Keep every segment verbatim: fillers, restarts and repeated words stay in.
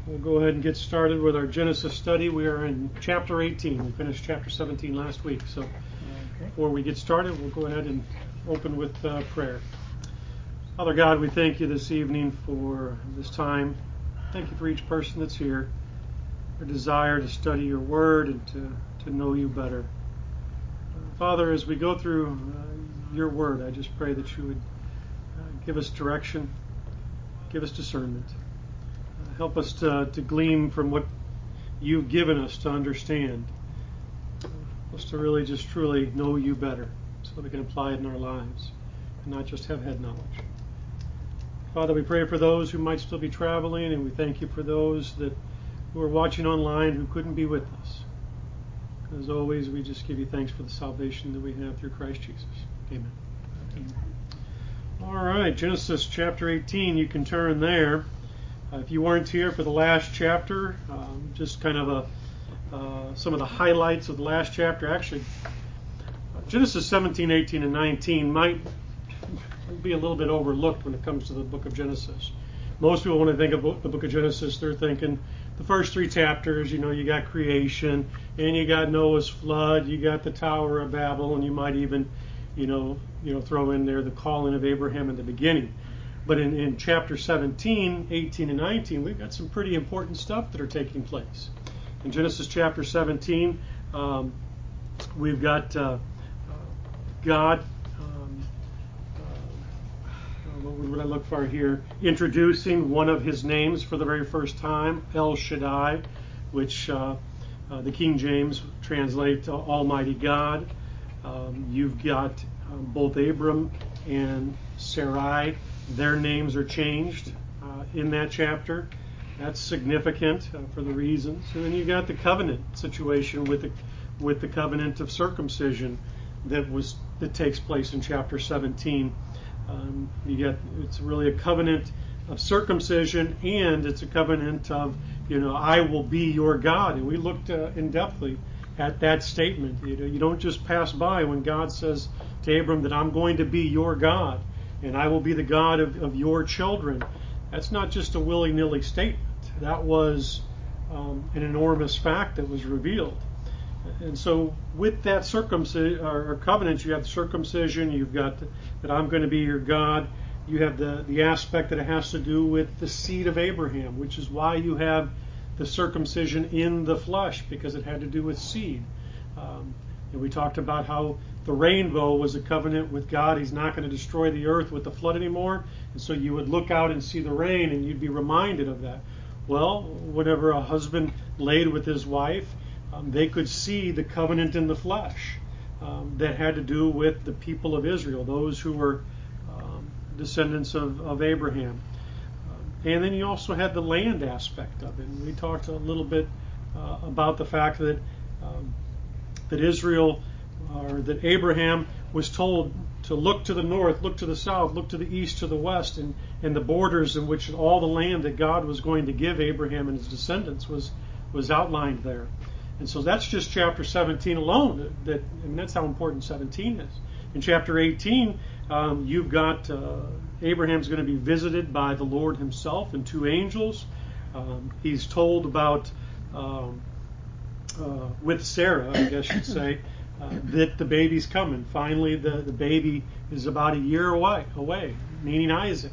We'll go ahead and get started with our Genesis study. We are in chapter eighteen. We finished chapter seventeen last week. So okay. Before we get started, we'll go ahead and open with uh, prayer. Father God, we thank you this evening for this time. Thank you for each person that's here, their desire to study your word and to, to know you better. Uh, Father, as we go through uh, your word, I just pray that you would uh, give us direction, give us discernment. Uh, help us to, to glean from what you've given us to understand. Uh, help us to really just truly know you better so we can apply it in our lives and not just have head knowledge. Father, we pray for those who might still be traveling, and we thank you for those that who are watching online who couldn't be with us. As always, we just give you thanks for the salvation that we have through Christ Jesus. Amen. Amen. All right, Genesis chapter eighteen, you can turn there. Uh, if you weren't here for the last chapter, um, just kind of a, uh, some of the highlights of the last chapter. Actually, uh, Genesis seventeen, eighteen, and nineteen might be a little bit overlooked when it comes to the book of Genesis. Most people, when they think of the book of Genesis, they're thinking the first three chapters, you know, you got creation, and you got Noah's flood, you got the Tower of Babel, and you might even, you know, you know, throw in there the calling of Abraham in the beginning. But in, in chapter seventeen, eighteen, and nineteen, we've got some pretty important stuff that are taking place. In Genesis chapter seventeen, um, we've got uh, uh, God, um, uh, what would I look for here, introducing one of his names for the very first time, El Shaddai, which uh, uh, the King James translate uh, Almighty God. Um, you've got um, both Abram and Sarai. Their names are changed uh, in that chapter. That's significant uh, for the reasons. And then you got the covenant situation with the with the covenant of circumcision that was that takes place in chapter seventeen. Um, you get it's really a covenant of circumcision, and it's a covenant of, you know, I will be your God. And we looked uh, in depthly at that statement. You know, you don't just pass by when God says to Abram that I'm going to be your God and I will be the God of, of your children. That's not just a willy-nilly statement. That was um, an enormous fact that was revealed. And so with that circumcision or covenant, you have the circumcision, you've got the, that I'm going to be your God. You have the, the aspect that it has to do with the seed of Abraham, which is why you have the circumcision in the flesh, because it had to do with seed. Um, and we talked about how the rainbow was a covenant with God. He's not going to destroy the earth with the flood anymore. And so you would look out and see the rain and you'd be reminded of that. Well, whenever a husband laid with his wife, um, they could see the covenant in the flesh um, that had to do with the people of Israel, those who were um, descendants of, of Abraham. Um, and then you also had the land aspect of it. And we talked a little bit uh, about the fact that um, that Israel or that Abraham was told to look to the north, look to the south, look to the east, to the west, and, and the borders in which all the land that God was going to give Abraham and his descendants was was outlined there. And so that's just chapter seventeen alone. That and that's how important seventeen is. In chapter eighteen, um, you've got uh, Abraham's going to be visited by the Lord himself and two angels. Um, he's told about um, uh, with Sarah, I guess you'd say, Uh, that the baby's coming. Finally, the, the baby is about a year away, away, meaning Isaac.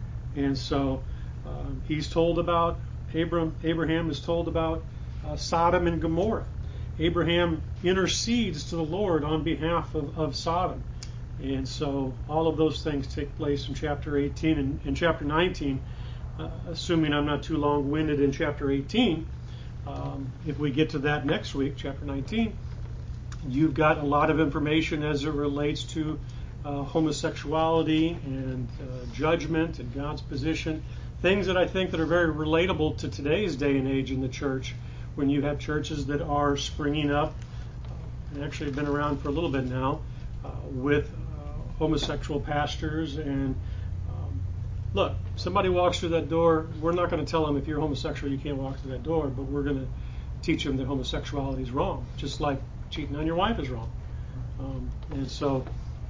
And so uh, he's told about, Abram, Abraham is told about uh, Sodom and Gomorrah. Abraham intercedes to the Lord on behalf of, of Sodom. And so all of those things take place in chapter eighteen. And in chapter nineteen, uh, assuming I'm not too long-winded in chapter eighteen, um, if we get to that next week, chapter nineteen, you've got a lot of information as it relates to uh, homosexuality and uh, judgment and God's position. Things that I think that are very relatable to today's day and age in the church, when you have churches that are springing up, uh, and actually have been around for a little bit now, uh, with uh, homosexual pastors. And um, look, somebody walks through that door, we're not going to tell them if you're homosexual you can't walk through that door, but we're going to teach them that homosexuality is wrong, just like cheating on your wife is wrong. Um, and so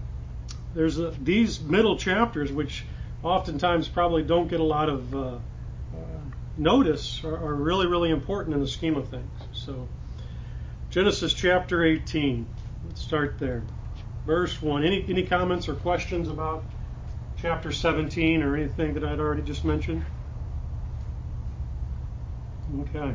there's a, these middle chapters, which oftentimes probably don't get a lot of uh, uh, notice are, are really, really important in the scheme of things. So, Genesis chapter eighteen. Let's start there. Verse one. Any, any comments or questions about chapter seventeen or anything that I'd already just mentioned? Okay.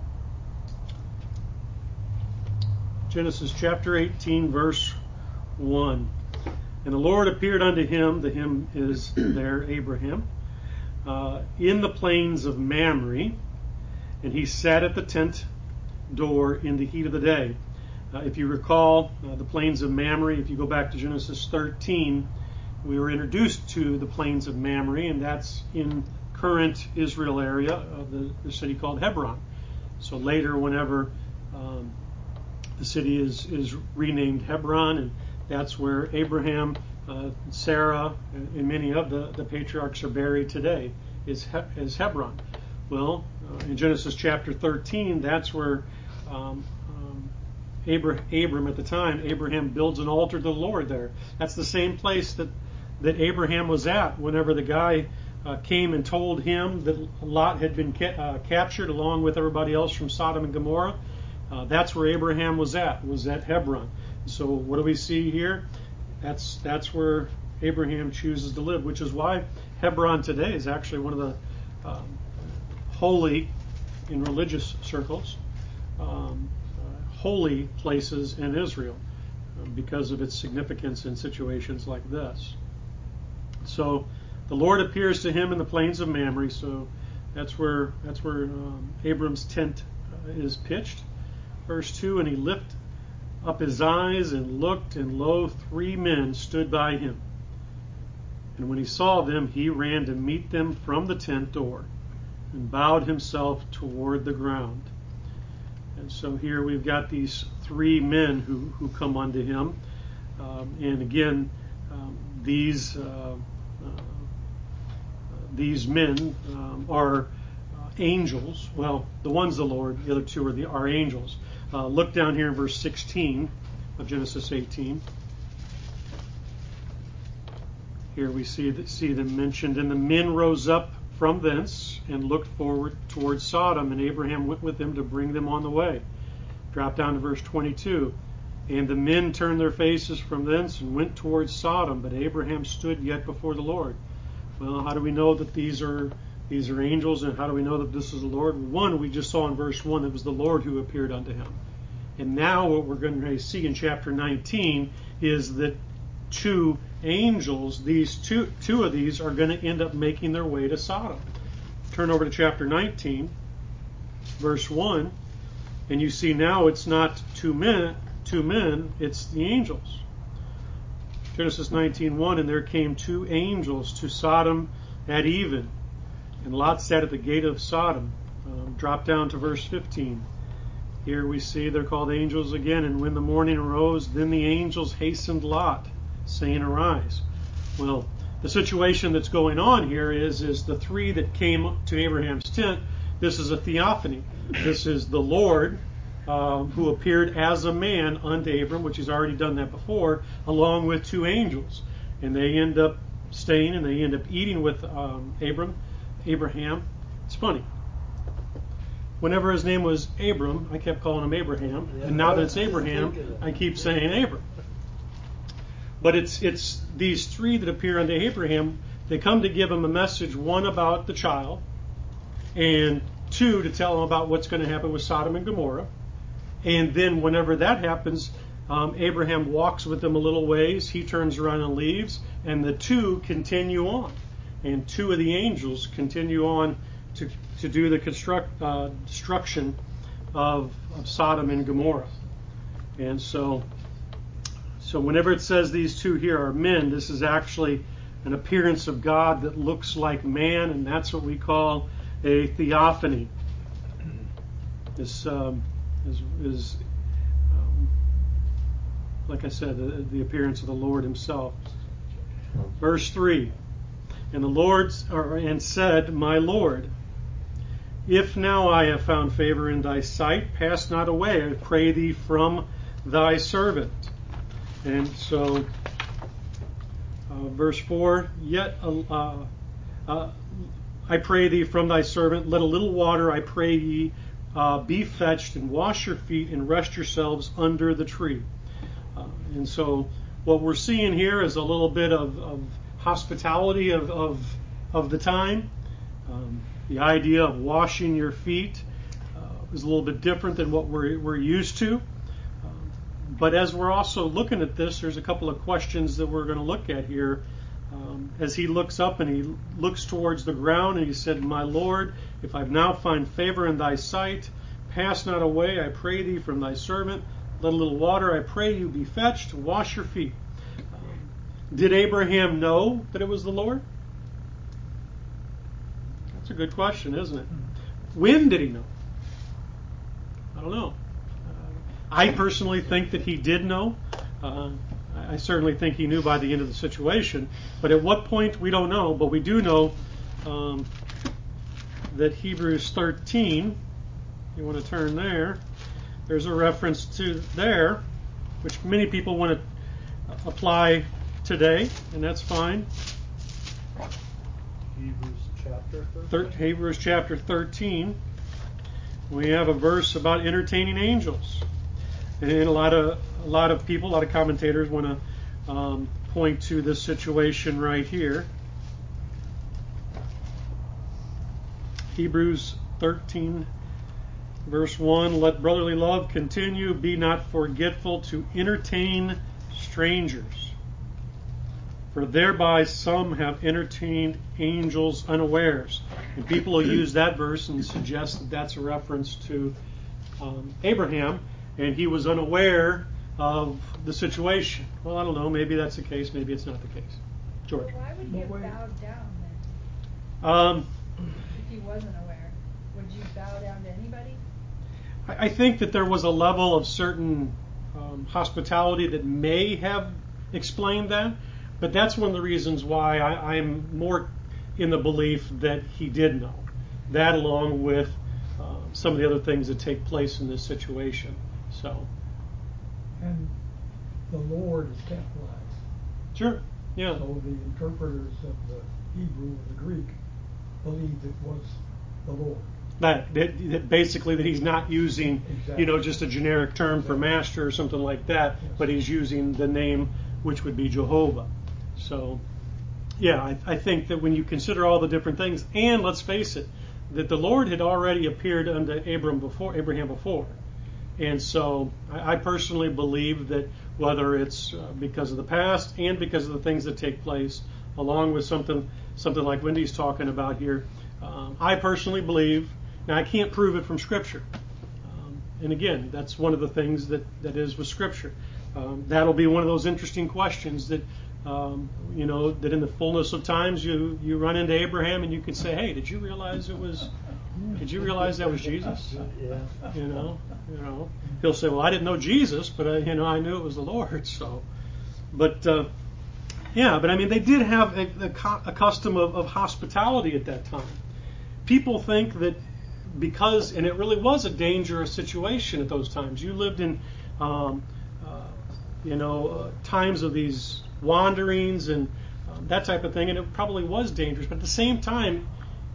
Genesis chapter eighteen, verse one. And the Lord appeared unto him, the him is there, Abraham, uh, in the plains of Mamre, and he sat at the tent door in the heat of the day. Uh, if you recall, uh, the plains of Mamre, if you go back to Genesis thirteen, we were introduced to the plains of Mamre, and that's in current Israel area of the, the city called Hebron. So later, whenever um, the city is, is renamed Hebron, and that's where Abraham, uh, Sarah, and many of the, the patriarchs are buried today, is, he, is Hebron. Well, uh, in Genesis chapter thirteen, that's where um, um, Abra- Abram at the time, Abraham builds an altar to the Lord there. That's the same place that, that Abraham was at whenever the guy uh, came and told him that Lot had been ca- uh, captured along with everybody else from Sodom and Gomorrah. Uh, that's where Abraham was at, was at Hebron. So what do we see here? That's that's where Abraham chooses to live, which is why Hebron today is actually one of the um, holy, in religious circles, um, uh, holy places in Israel uh, because of its significance in situations like this. So the Lord appears to him in the plains of Mamre. So that's where that's where um, Abram's tent uh, is pitched. Verse two, and he lifted up his eyes and looked, and lo, three men stood by him. And when he saw them, he ran to meet them from the tent door and bowed himself toward the ground. And so here we've got these three men who, who come unto him. Um, and again, um, these uh, uh, these men um, are uh, angels. Well, the one's the Lord, the other two are the are angels. Uh, look down here in verse sixteen of Genesis eighteen. Here we see see them mentioned. And the men rose up from thence and looked forward towards Sodom, and Abraham went with them to bring them on the way. Drop down to verse twenty-two. And the men turned their faces from thence and went towards Sodom, but Abraham stood yet before the Lord. Well, how do we know that these are these are angels, and how do we know that this is the Lord? One, we just saw in verse one, it was the Lord who appeared unto him. And now what we're going to see in chapter nineteen is that two angels, these two two of these are going to end up making their way to Sodom. Turn over to chapter nineteen, verse one, and you see now it's not two men, two men, it's the angels. Genesis nineteen one, and there came two angels to Sodom at even, and Lot sat at the gate of Sodom. Um, drop down to verse fifteen. Here we see they're called angels again. And when the morning arose, then the angels hastened Lot, saying, arise. Well, the situation that's going on here is, is the three that came to Abraham's tent, this is a theophany. This is the Lord uh, who appeared as a man unto Abram, which he's already done that before, along with two angels. And they end up staying and they end up eating with um, Abram, Abraham. It's funny. Whenever his name was Abram, I kept calling him Abraham, yeah. And now that it's Abraham, I keep saying Abram. But it's it's these three that appear unto Abraham. They come to give him a message, one about the child, and two to tell him about what's going to happen with Sodom and Gomorrah. And then whenever that happens, um, Abraham walks with them a little ways. He turns around and leaves, and the two continue on. And two of the angels continue on to to do the construct, uh, destruction of, of Sodom and Gomorrah. And so, so whenever it says these two here are men, this is actually an appearance of God that looks like man, and that's what we call a theophany. This um, is, is um, like I said, the, the appearance of the Lord himself. Verse three, and the Lord or, and said, my Lord, if now I have found favor in thy sight, pass not away, I pray thee, from thy servant. And so, uh, verse four, yet uh, uh, I pray thee from thy servant, let a little water, I pray ye, uh, be fetched, and wash your feet, and rest yourselves under the tree. Uh, and so what we're seeing here is a little bit of, of hospitality of, of, of the time. Um, the idea of washing your feet uh, is a little bit different than what we're, we're used to. Um, but as we're also looking at this, there's a couple of questions that we're going to look at here. Um, as he looks up and he looks towards the ground, and he said, My Lord, if I now find favor in thy sight, pass not away, I pray thee, from thy servant. Let a little water, I pray you, be fetched, wash your feet. Um, did Abraham know that it was the Lord? That's a good question, isn't it? When did he know? I don't know. Uh, I personally think that he did know. Uh, I certainly think he knew by the end of the situation. But at what point, we don't know. But we do know um, that Hebrews thirteen, you want to turn there, there's a reference to there, which many people want to apply today, and that's fine. Hebrews chapter thirteen. Thir- Hebrews chapter thirteen. We have a verse about entertaining angels. And a lot of a lot of people, a lot of commentators want to um, point to this situation right here. Hebrews thirteen, verse one, let brotherly love continue, be not forgetful to entertain strangers, for thereby some have entertained angels unawares. And people will use that verse and suggest that that's a reference to um, Abraham, and he was unaware of the situation. Well, I don't know. Maybe that's the case. Maybe it's not the case. George. Well, why would he have bowed down then? Um, if he wasn't aware, would you bow down to anybody? I, I think that there was a level of certain um, hospitality that may have explained that, but that's one of the reasons why I, I'm more in the belief that he did know. That, along with uh, some of the other things that take place in this situation. So. And the Lord is capitalized. Sure. Yeah. So the interpreters of the Hebrew or the Greek believed it was the Lord. That, that, that basically that he's not using, Exactly. you know, just a generic term for Exactly. master or something like that, Yes. but he's using the name which would be Jehovah. So, yeah, I, I think that when you consider all the different things, and let's face it, that the Lord had already appeared unto Abraham before, Abraham before. And so I, I personally believe that whether it's uh, because of the past and because of the things that take place, along with something something like Wendy's talking about here, um, I personally believe, now I can't prove it from Scripture. Um, and again, that's one of the things that, that is with Scripture. Um, that'll be one of those interesting questions that, um, you know, that in the fullness of times you, you run into Abraham and you can say, hey, did you realize it was... Did you realize that was Jesus? Yeah. You know, you know. He'll say, "Well, I didn't know Jesus, but I, you know, I knew it was the Lord." So, but uh, yeah, but I mean, they did have a, a, a custom of, of hospitality at that time. People think that because, and it really was a dangerous situation at those times. You lived in, um, uh, you know, uh, times of these wanderings and um, that type of thing, and it probably was dangerous. But at the same time,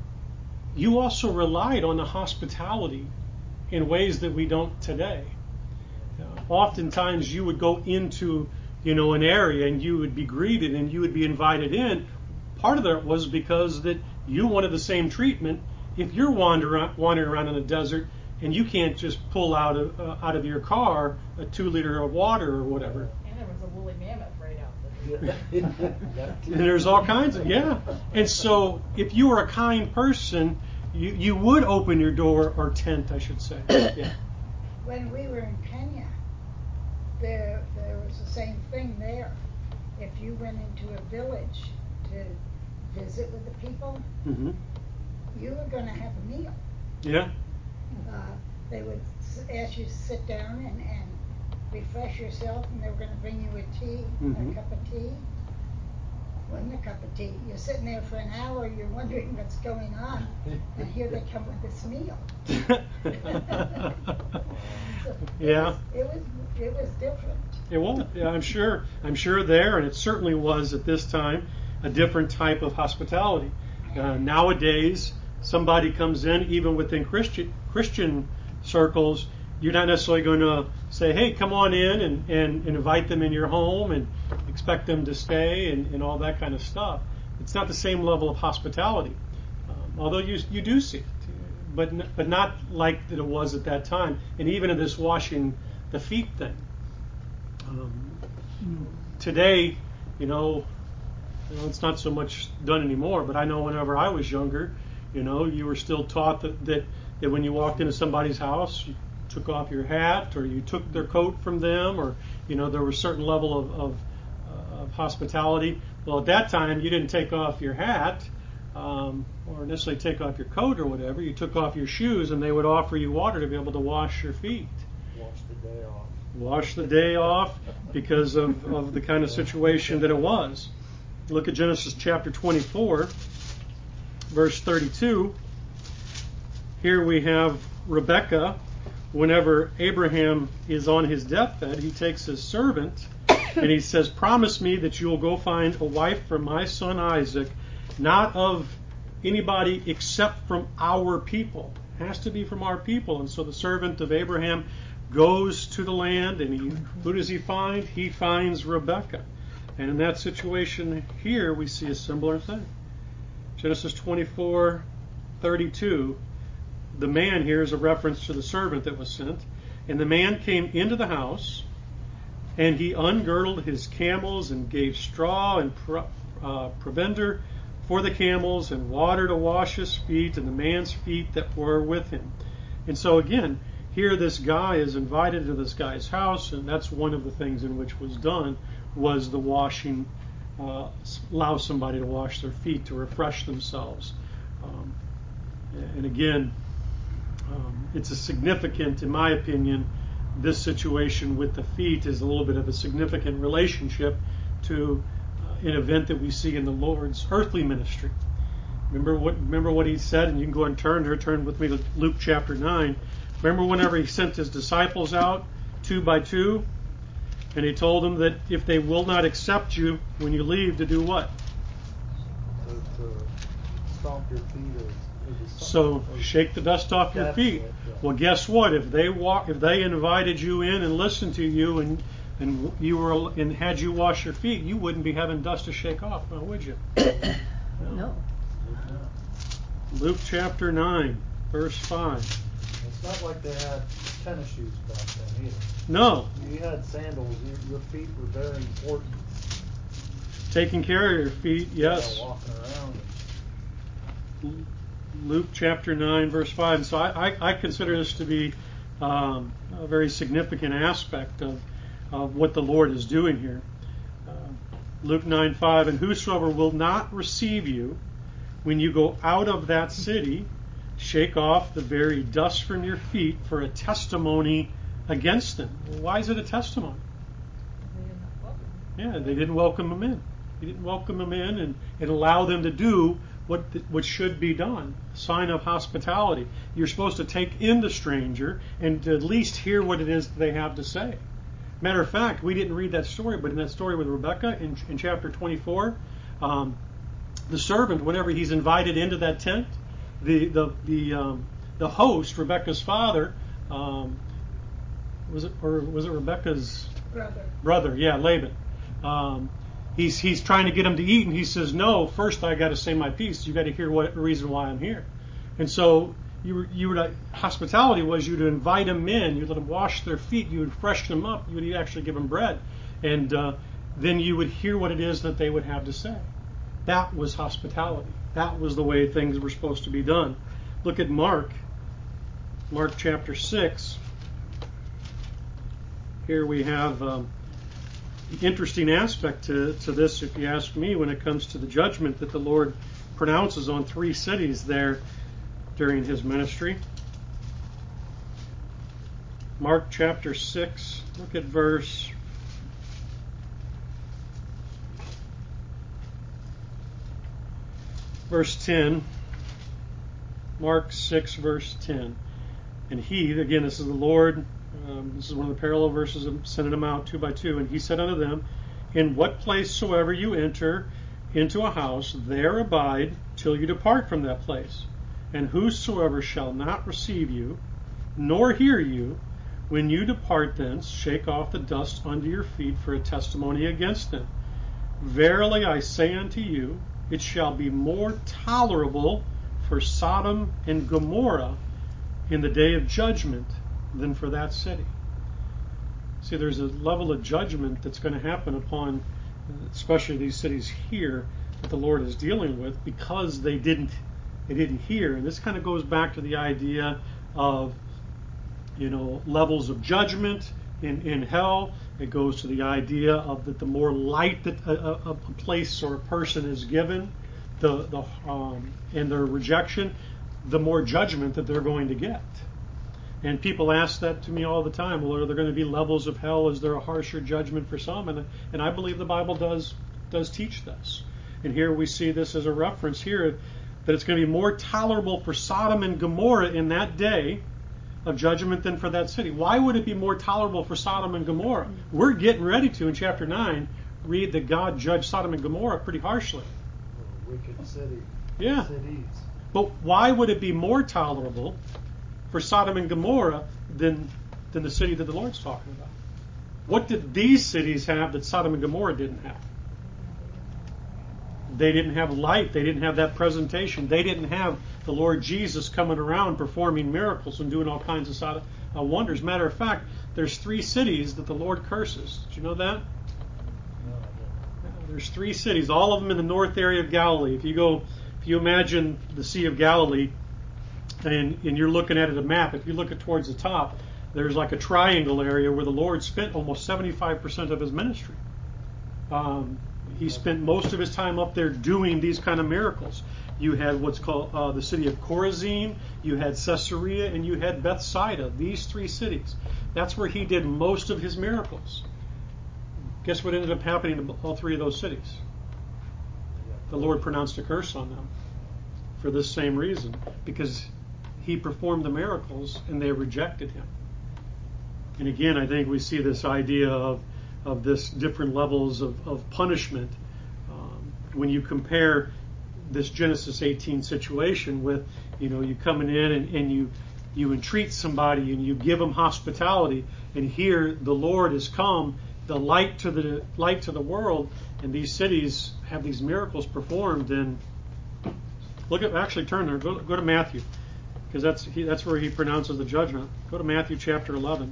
you also relied on the hospitality in ways that we don't today. Uh, oftentimes you would go into, you know, an area and you would be greeted and you would be invited in. Part of that was because that you wanted the same treatment. If you're wandering wandering around in the desert and you can't just pull out of uh, out of your car a two liter of water or whatever. And there was a woolly mammoth right out the And there's all kinds of, yeah. And so if you were a kind person, you, you would open your door, or tent, I should say. Yeah. When we were in Kenya, there there was the same thing there. If you went into a village to visit with the people, Mm-hmm. you were going to have a meal. Yeah. Uh, they would s- ask you to sit down and, and refresh yourself, and they were going to bring you a tea, Mhm. a cup of tea. Wasn't a cup of tea. You're sitting there for an hour, you're wondering what's going on, and here they come with this meal. So Yeah. It was, it was it was different. It was. Yeah, I'm sure. I'm sure there, and it certainly was at this time, a different type of hospitality. Uh, nowadays, somebody comes in, even within Christian Christian circles, you're not necessarily going to say, hey, come on in and, and, and invite them in your home and expect them to stay and, and all that kind of stuff. It's not the same level of hospitality, um, although you you do see it, but n- but not like that it was at that time. And even in this washing the feet thing, um, today, you know, you know, it's not so much done anymore. But I know whenever I was younger, you know, you were still taught that that, that when you walked into somebody's house, you took off your hat or you took their coat from them, or you know, there was a certain level of, of of hospitality. Well, at that time, you didn't take off your hat um, or necessarily take off your coat or whatever. You took off your shoes, and they would offer you water to be able to wash your feet. Wash the day off. Wash the day off because of, of the kind of situation that it was. Look at Genesis chapter twenty-four, verse thirty-two. Here we have Rebekah. Whenever Abraham is on his deathbed, he takes his servant and he says, promise me that you will go find a wife for my son Isaac, not of anybody except from our people. It has to be from our people. And so the servant of Abraham goes to the land, and he, who does he find? He finds Rebekah. And in that situation here, we see a similar thing. Genesis twenty-four thirty-two, the man here is a reference to the servant that was sent. And the man came into the house, and he ungirdled his camels and gave straw and pro, uh, provender for the camels and water to wash his feet and the man's feet that were with him. And so again, here this guy is invited to this guy's house, and that's one of the things in which was done was the washing, uh, allow somebody to wash their feet to refresh themselves. Um, and again, um, it's a significant, in my opinion, this situation with the feet is a little bit of a significant relationship to uh, an event that we see in the Lord's earthly ministry. Remember what remember what he said, and you can go and turn or turn with me to Luke chapter nine. Remember whenever he sent his disciples out two by two, and he told them that if they will not accept you when you leave, to do what? To, to stomp your feet or, or do something. So shake the dust off your That's feet. it, yeah. Well, guess what? If they walk, if they invited you in and listened to you, and and you were and had you wash your feet, you wouldn't be having dust to shake off, now would you? No. Luke chapter nine, verse five. It's not like they had tennis shoes back then either. No, You had sandals. Your, your feet were very important. taking care of your feet, yes. Yeah, walking around. And, Luke chapter nine, verse five. And so I, I, I consider this to be um, a very significant aspect of, of what the Lord is doing here. Uh, Luke nine five, and whosoever will not receive you when you go out of that city, shake off the very dust from your feet for a testimony against them. Well, why is it a testimony? They didn't welcome him. Yeah, they didn't welcome them in. He didn't welcome them in and, and allow them to do what what should be done. Sign of hospitality. You're supposed to take in the stranger and to at least hear what it is that they have to say. Matter of fact, we didn't read that story, but in that story with Rebekah in, in chapter twenty-four, um, the servant, whenever he's invited into that tent, the the the um, the host, Rebekah's father, um, was it or was it Rebekah's Brother. brother? Yeah, Laban. Um, he's he's trying to get him to eat, and he says, "No, first I got to say my piece. You got to hear what the reason why I'm here." And so you were you were hospitality was you to invite them in, you let them wash their feet, you would fresh them up, you would actually give them bread, and uh, then you would hear what it is that they would have to say. That was hospitality. That was the way things were supposed to be done. Look at Mark, Mark chapter six. Here we have um, the interesting aspect to, to this, if you ask me, when it comes to the judgment that the Lord pronounces on three cities there during his ministry. Mark chapter six, look at verse verse ten. Mark six, verse ten. And he, again, this is the Lord, um, this is one of the parallel verses of sending them out two by two, and he said unto them, in what place soever you enter, into a house, there abide till you depart from that place. And whosoever shall not receive you, nor hear you, when you depart thence, shake off the dust under your feet for a testimony against them. Verily I say unto you, it shall be more tolerable for Sodom and Gomorrah in the day of judgment than for that city. See, there's a level of judgment that's going to happen upon, especially these cities here, that the Lord is dealing with because they didn't, they didn't hear. And this kind of goes back to the idea of, you know, levels of judgment in, in hell. It goes to the idea of that the more light that a, a, a place or a person is given, the the um, in their rejection, the more judgment that they're going to get. And people ask that to me all the time. Well, are there going to be levels of hell? Is there a harsher judgment for some? And and I believe the Bible does does teach this. And here we see this as a reference here that it's going to be more tolerable for Sodom and Gomorrah in that day of judgment than for that city. Why would it be more tolerable for Sodom and Gomorrah? We're getting ready to, in chapter nine, read that God judged Sodom and Gomorrah pretty harshly. Oh, wicked city. Yeah. Cities. But why would it be more tolerable for Sodom and Gomorrah than than the city that the Lord's talking about? What did these cities have that Sodom and Gomorrah didn't have? They didn't have light. They didn't have that presentation. They didn't have the Lord Jesus coming around performing miracles and doing all kinds of Sodom, uh, wonders. Matter of fact, there's three cities that the Lord curses. Did you know that? No, I Yeah, there's three cities, all of them in the north area of Galilee. If you go, if you imagine the Sea of Galilee, and, and you're looking at it, a map, if you look at towards the top, there's like a triangle area where the Lord spent almost seventy-five percent of his ministry. Um, he spent most of his time up there doing these kind of miracles. You had what's called uh, the city of Chorazin, you had Caesarea, and you had Bethsaida, these three cities. That's where he did most of his miracles. Guess what ended up happening to all three of those cities? The Lord pronounced a curse on them for this same reason, because he performed the miracles and they rejected him. And again, I think we see this idea of of this different levels of, of punishment um, when you compare this Genesis eighteen situation with, you know, you coming in and, and you you entreat somebody and you give them hospitality, and here the Lord has come, the light to the light to the world, and these cities have these miracles performed. And look at, actually turn there, go, go to Matthew, because that's he, that's where he pronounces the judgment. Go to Matthew chapter eleven.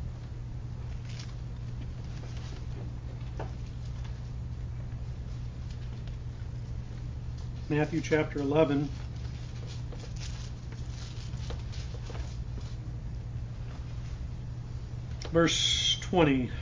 Matthew chapter eleven. Verse twenty.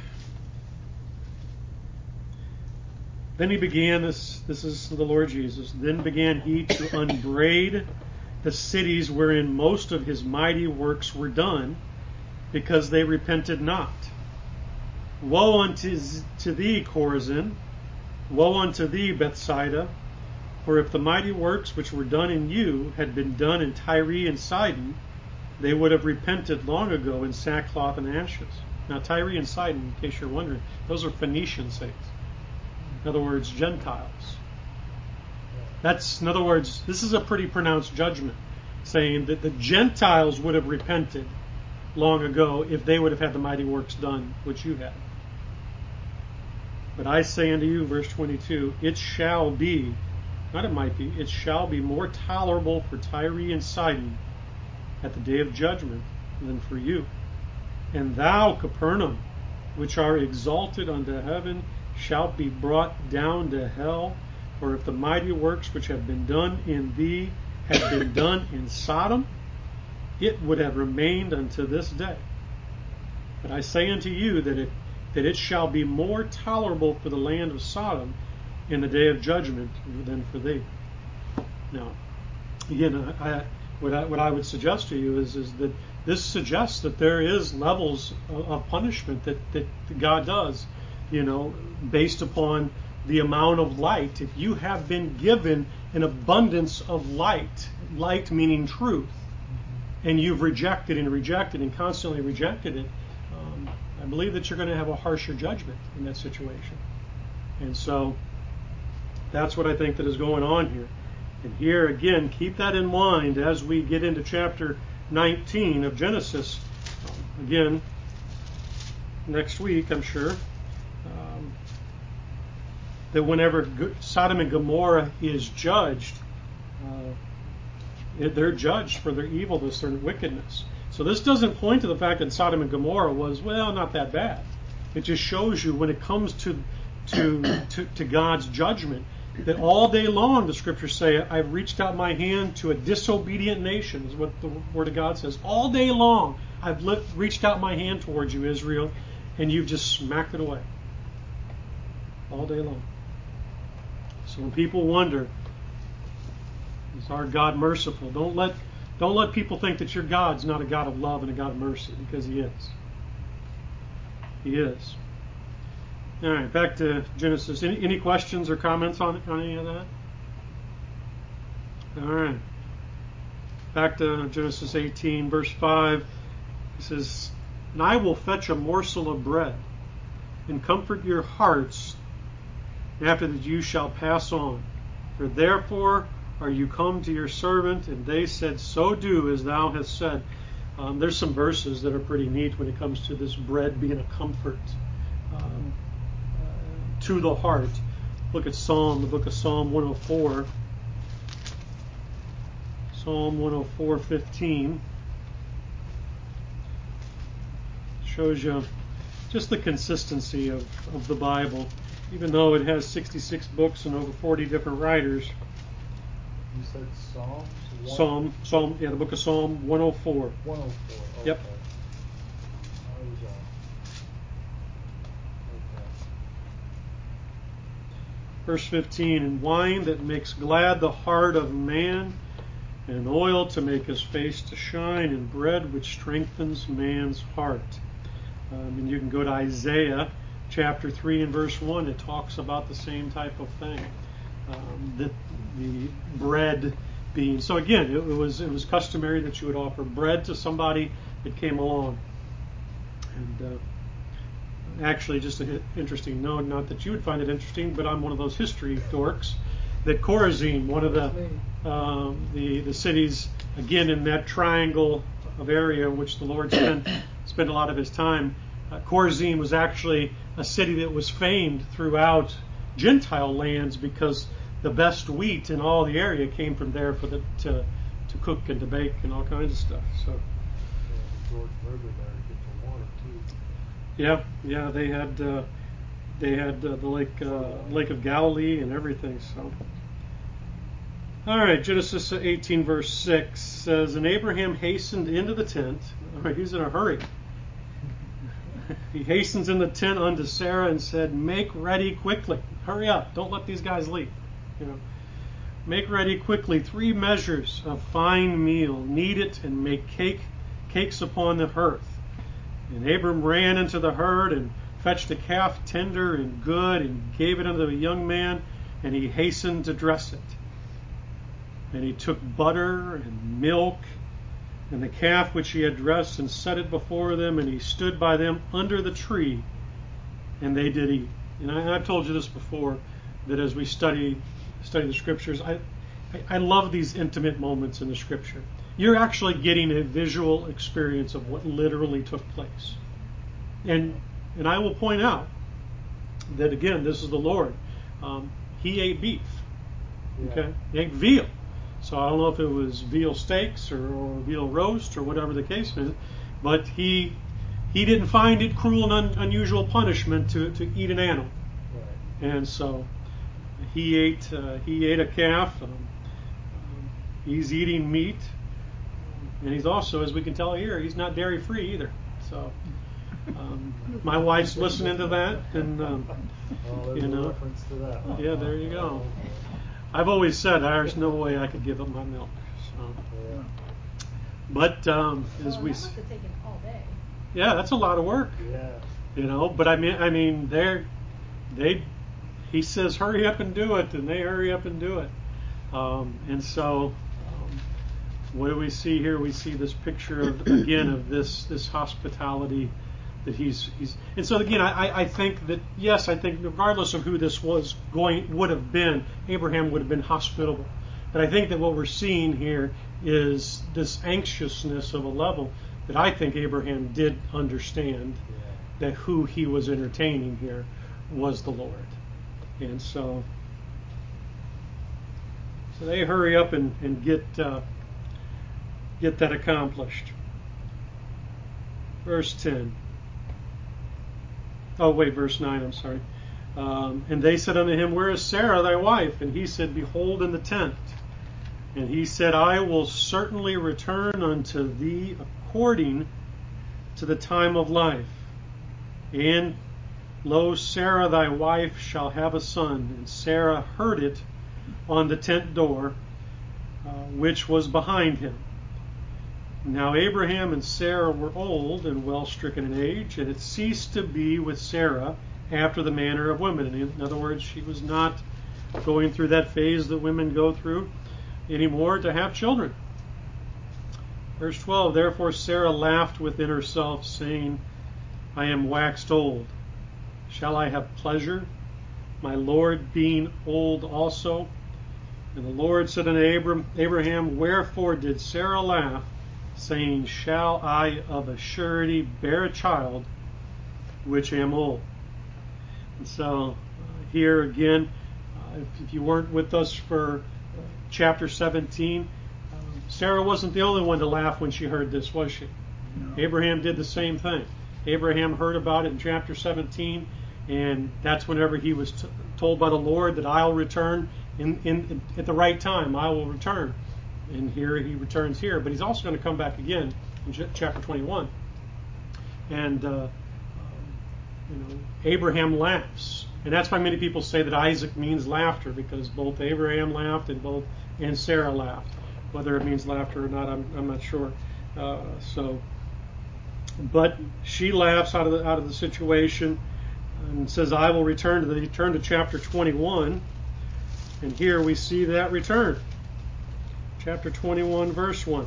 Then he began, this, this is the Lord Jesus, then began he to upbraid the cities wherein most of his mighty works were done, because they repented not. Woe unto to thee, Chorazin! Woe unto thee, Bethsaida! For if the mighty works which were done in you had been done in Tyre and Sidon, they would have repented long ago in sackcloth and ashes. Now, Tyre and Sidon, in case you're wondering, those are Phoenician cities. In other words, Gentiles. That's, in other words, this is a pretty pronounced judgment, saying that the Gentiles would have repented long ago if they would have had the mighty works done which you had. But I say unto you, verse twenty-two, it shall be, not it might be, it shall be more tolerable for Tyre and Sidon at the day of judgment than for you. And thou, Capernaum, which are exalted unto heaven, shalt be brought down to hell. For if the mighty works which have been done in thee had been done in Sodom, it would have remained unto this day. But I say unto you that it, that it shall be more tolerable for the land of Sodom in the day of judgment than for thee. Now, again, I, what, I, what I would suggest to you is, is that this suggests that there is levels of, of punishment that, that God does, you know, based upon the amount of light. If you have been given an abundance of light, light meaning truth, and you've rejected and rejected and constantly rejected it, um, I believe that you're going to have a harsher judgment in that situation. And so That's what I think that is going on here. And here again, keep that in mind as we get into chapter nineteen of Genesis. Um, again, next week, I'm sure, um, that whenever Sodom and Gomorrah is judged, uh, they're judged for their evilness, their wickedness. So this doesn't point to the fact that Sodom and Gomorrah was, well, not that bad. It just shows you when it comes to to to, to God's judgment, that all day long the scriptures say, I've reached out my hand to a disobedient nation, is what the word of God says. All day long I've li- reached out my hand towards you, Israel, and you've just smacked it away. All day long. So when people wonder, is our God merciful? Don't let don't let people think that your God's not a God of love and a God of mercy, because He is. He is. All right, back to Genesis. Any, any questions or comments on, on any of that? All right. Back to Genesis eighteen, verse five. It says, and I will fetch a morsel of bread and comfort your hearts, and after that you shall pass on. For therefore are you come to your servant? And they said, so do as thou hast said. Um, there's some verses that are pretty neat when it comes to this bread being a comfort um, uh, to the heart. Look at Psalm, the book of Psalm one oh four. Psalm one oh four, fifteen. Shows you just the consistency of, of the Bible. Even though it has sixty-six books and over forty different writers. You said Psalms? One, Psalm, Psalm, yeah, the book of Psalm one oh four. one oh four. Okay. Yep. I was, uh, okay. Verse fifteen, and wine that makes glad the heart of man, and oil to make his face to shine, and bread which strengthens man's heart. Um, and you can go to Isaiah chapter three and verse one. It talks about the same type of thing. Um, that the bread being, so again, it, it was it was customary that you would offer bread to somebody that came along. And uh, actually, just an interesting note, not that you would find it interesting, but I'm one of those history dorks, that Chorazin, one of the um, the the cities, again in that triangle of area in which the Lord spent spent a lot of His time, uh, Chorazin was actually a city that was famed throughout Gentile lands because the best wheat in all the area came from there for the to to cook and to bake and all kinds of stuff. So Yeah, the Jordan River there to get the water too. yeah, yeah, they had uh, they had uh, the lake uh, Lake of Galilee and everything. So all right, Genesis eighteen verse six says, and Abraham hastened into the tent. All right, he's in a hurry. He hastens in the tent unto Sarah and said, make ready quickly. Hurry up. Don't let these guys leave. You know, make ready quickly three measures of fine meal. Knead it and make cake, cakes upon the hearth. And Abram ran into the herd and fetched a calf tender and good and gave it unto a young man, and he hastened to dress it. And he took butter and milk and the calf which he had dressed and set it before them, and he stood by them under the tree, and they did eat. And I, I've told you this before, that as we study study the scriptures, I, I I love these intimate moments in the scripture. You're actually getting a visual experience of what literally took place. And and I will point out that again, this is the Lord. Um, he ate beef. Yeah. Okay, he ate veal. So I don't know if it was veal steaks or, or veal roast or whatever the case is, but he he didn't find it cruel and un, unusual punishment to, to eat an animal, Right. and so he ate uh, he ate a calf. Um, um, he's eating meat, and he's also, as we can tell here, he's not dairy free either. So um, my wife's listening to that, and um, Oh, there's you a know, reference to that. yeah, there you go. Okay. I've always said there's no way I could give up my milk. So. Yeah. But um, as Well, we, that must have taken all day. yeah, that's a lot of work, Yeah. you know. But I mean, I mean, they're they. He says, "Hurry up and do it," and they hurry up and do it. Um, and so, um, what do we see here? We see this picture of again of this this hospitality that he's he's. And so again, I, I think that yes, I think regardless of who this was going would have been, Abraham would have been hospitable. But I think that what we're seeing here is this anxiousness of a level that I think Abraham did understand that who he was entertaining here was the Lord. And so, so they hurry up and, and get uh, get that accomplished. Verse ten. Oh, wait, verse nine, I'm sorry. Um, and they said unto him, Where is Sarah thy wife? And he said, Behold, in the tent. And he said, I will certainly return unto thee according to the time of life. And lo, Sarah thy wife shall have a son. And Sarah heard it on the tent door, uh, which was behind him. Now Abraham and Sarah were old and well stricken in age, and it ceased to be with Sarah after the manner of women. In other words, she was not going through that phase that women go through anymore to have children. Verse twelve, Therefore Sarah laughed within herself, saying, I am waxed old. Shall I have pleasure, my Lord being old also? And the Lord said unto Abram, Abraham, Wherefore did Sarah laugh, saying, Shall I of a surety bear a child, which am old? And so uh, here again, uh, if, if you weren't with us for uh, chapter seventeen, um, Sarah wasn't the only one to laugh when she heard this, was she? No. Abraham did the same thing. Abraham heard about it in chapter seventeen, and that's whenever he was t- told by the Lord that I'll return in, in, at the right time. I will return. And here he returns here, but he's also going to come back again in ch- chapter twenty-one. And uh, um, you know, Abraham laughs, and that's why many people say that Isaac means laughter, because both Abraham laughed and both and Sarah laughed. Whether it means laughter or not, I'm I'm not sure. Uh, so, but she laughs out of the out of the situation and says, "I will return to the." Turn to chapter twenty-one, and here we see that return. Chapter twenty-one, verse one.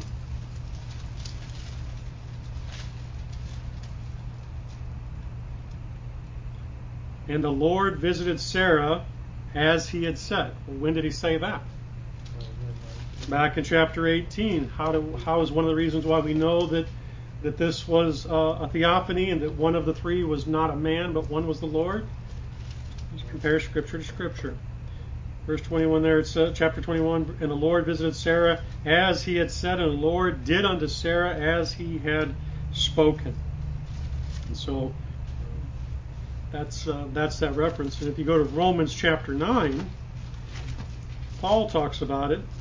And the Lord visited Sarah as he had said. Well, when did he say that? Back in chapter eighteen. How do, how is one of the reasons why we know that that this was uh, a theophany and that one of the three was not a man but one was the Lord? Just compare scripture to scripture. Verse twenty-one there, it's uh, chapter twenty-one, and the Lord visited Sarah as he had said, and the Lord did unto Sarah as he had spoken. And so that's uh, that's that reference. And if you go to Romans chapter nine, Paul talks about it,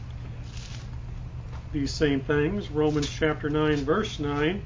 these same things. Romans chapter nine, verse nine.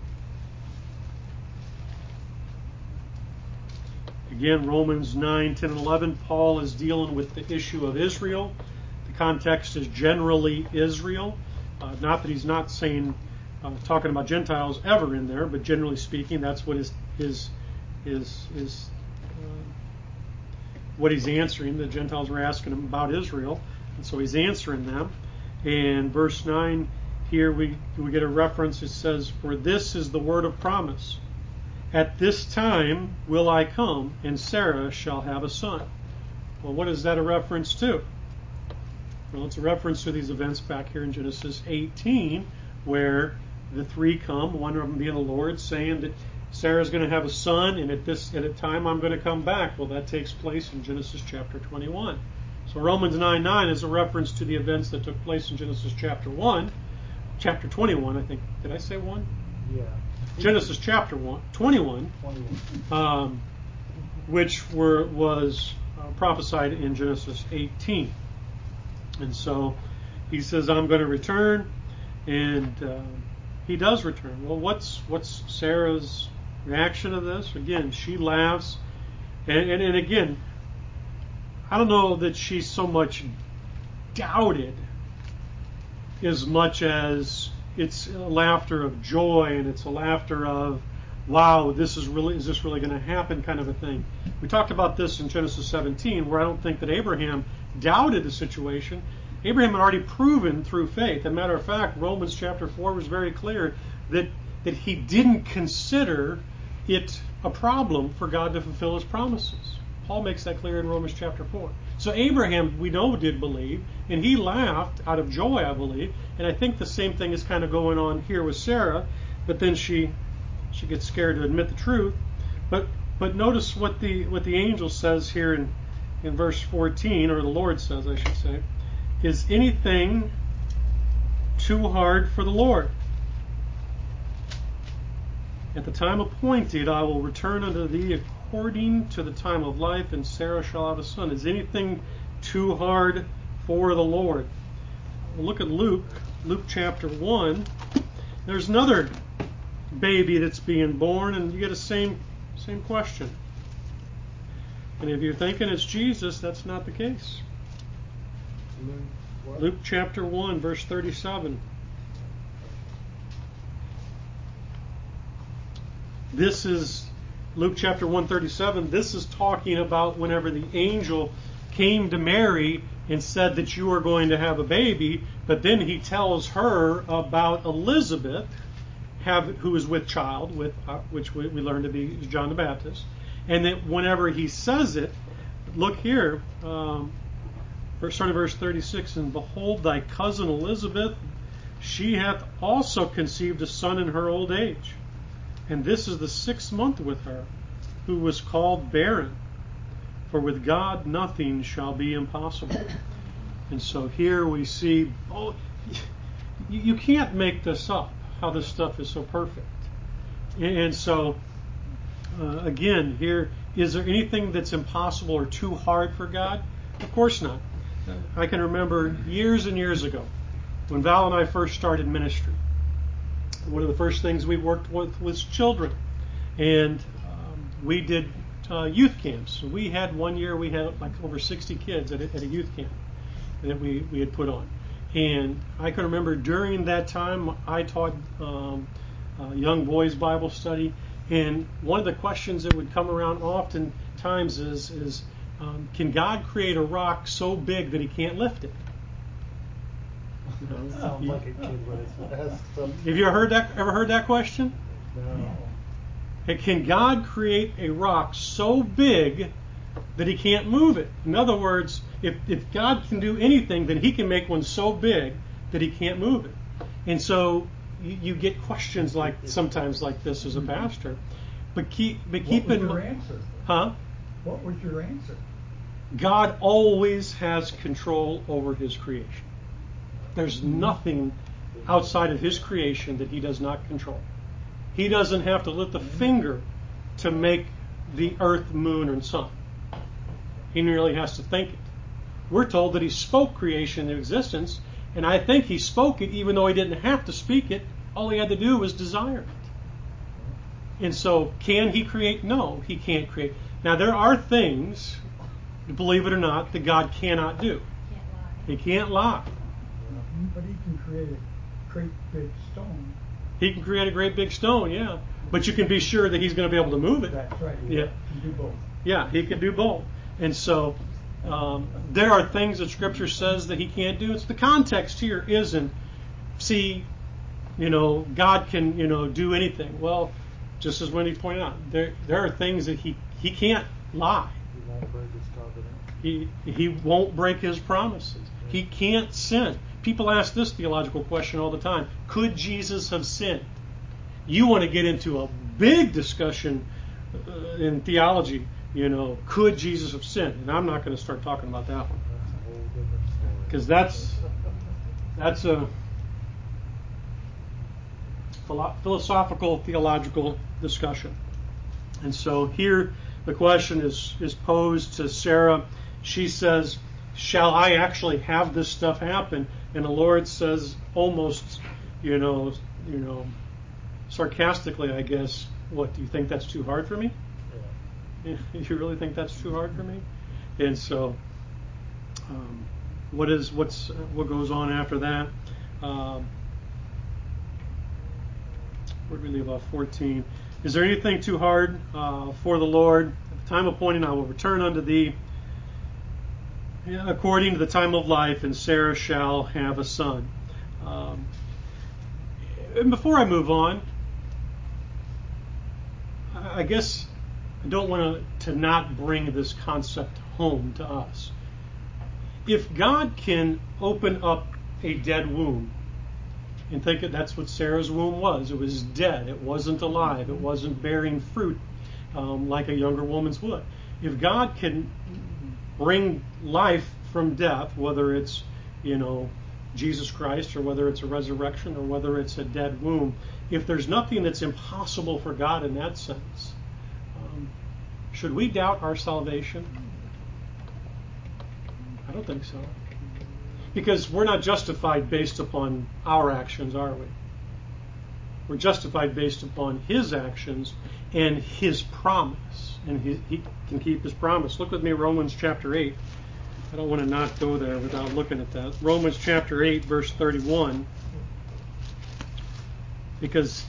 Again, Romans nine, ten, and eleven, Paul is dealing with the issue of Israel. The context is generally Israel. Uh, not that he's not saying, uh, talking about Gentiles ever in there, but generally speaking, that's what his, his, his, his uh, what he's answering. The Gentiles were asking him about Israel, and so he's answering them. And verse nine, here we, we get a reference. It says, For this is the word of promise. At this time will I come, and Sarah shall have a son. Well, what is that a reference to? Well, it's a reference to these events back here in Genesis eighteen, where the three come, one of them being the Lord, saying that Sarah's going to have a son, and at this at a time I'm going to come back. Well, that takes place in Genesis chapter twenty-one. So Romans nine nine is a reference to the events that took place in Genesis chapter one, chapter twenty-one, I think. Did I say one? Yeah. Genesis chapter one, twenty-one, um, which were, was uh, prophesied in Genesis eighteen. And so he says, I'm going to return, and uh, he does return. Well, what's what's Sarah's reaction to this? Again, she laughs, and, and, and again, I don't know that she so much doubted as much as it's a laughter of joy, and it's a laughter of, wow, this is really, is this really going to happen, kind of a thing. We talked about this in Genesis seventeen, where I don't think that Abraham doubted the situation. Abraham had already proven through faith. As a matter of fact, Romans chapter four was very clear that, that he didn't consider it a problem for God to fulfill his promises. Paul makes that clear in Romans chapter four. So Abraham, we know, did believe, and he laughed out of joy, I believe. And I think the same thing is kind of going on here with Sarah, but then she she gets scared to admit the truth. But but notice what the what the angel says here in, in verse fourteen, or the Lord says, I should say. Is anything too hard for the Lord? At the time appointed, I will return unto thee according to the time of life, and Sarah shall have a son. Is anything too hard for the Lord? We'll look at Luke, Luke chapter one. There's another baby that's being born, and you get the same same question. And if you're thinking it's Jesus, that's not the case. Luke, what? Luke chapter one, verse thirty-seven. This is Luke chapter one thirty-seven. This is talking about whenever the angel came to Mary and said that you are going to have a baby, but then he tells her about Elizabeth, have, who is with child, with uh, which we, we learn to be John the Baptist. And that whenever he says it, look here, um, start of verse thirty-six, and behold, thy cousin Elizabeth, she hath also conceived a son in her old age. And this is the sixth month with her, who was called barren. For with God nothing shall be impossible. And so here we see, oh, you, you can't make this up, how this stuff is so perfect. And so, uh, again, here, is there anything that's impossible or too hard for God? Of course not. Uh, I can remember years and years ago, when Val and I first started ministry, one of the first things we worked with was children. And um, we did uh, youth camps. We had one year, we had like over sixty kids at a, at a youth camp that we, we had put on. And I can remember during that time, I taught um, uh, young boys Bible study. And one of the questions that would come around oftentimes is, is um, can God create a rock so big that he can't lift it? You know, Sounds you, like a kid when it's asked something. have you ever heard that? Ever heard that question? No. Hey, can God create a rock so big that he can't move it? In other words, if, if God can do anything, then he can make one so big that he can't move it. And so you, you get questions like sometimes like this as a pastor. But keep but keep What was in your mind, answer? huh? What was your answer? God always has control over his creation. There's nothing outside of his creation that he does not control. He doesn't have to lift a finger to make the earth, moon, and sun. He merely has to think it. We're told that he spoke creation into existence, and I think he spoke it even though he didn't have to speak it. All he had to do was desire it. And so, can he create? No, he can't create. Now, there are things, believe it or not, that God cannot do. Can't lie. He can't lie. But he can create a great big stone. He can create a great big stone, yeah. But you can be sure that he's going to be able to move it. That's right. Yeah. He can do both. Yeah, he can do both. And so um, there are things that Scripture says that he can't do. It's the context here isn't, see, you know, God can, you know, do anything. Well, just as Wendy pointed out, there there are things that he, he can't lie. He won't break his covenant. He he won't break his promises. He can't sin. People ask this theological question all the time. Could Jesus have sinned? You want to get into a big discussion uh, in theology, you know, could Jesus have sinned? And I'm not going to start talking about that one. That's a whole different story. Because that's, that's a philo- philosophical, theological discussion. And so here the question is, is posed to Sarah. She says, shall I actually have this stuff happen? And the Lord says, almost, you know, you know, sarcastically, I guess, what, do you think that's too hard for me? Yeah. You really think that's too hard for me? And so, um, what is what's what goes on after that? Um, where did we leave off? fourteen. Is there anything too hard uh, for the Lord? At the time appointed, I will return unto thee according to the time of life, and Sarah shall have a son. Um, and before I move on, I guess I don't want to, to not bring this concept home to us. If God can open up a dead womb, and think that that's what Sarah's womb was. It was dead. It wasn't alive. It wasn't bearing fruit um, like a younger woman's would. If God can bring life from death, whether it's, you know, Jesus Christ, or whether it's a resurrection, or whether it's a dead womb, if there's nothing that's impossible for God in that sense, um, should we doubt our salvation? I don't think so. Because we're not justified based upon our actions, are we? We're justified based upon His actions and His promise. And He, he can keep His promise. Look with me, Romans chapter eight. I don't want to not go there without looking at that. Romans chapter eight, verse thirty-one. Because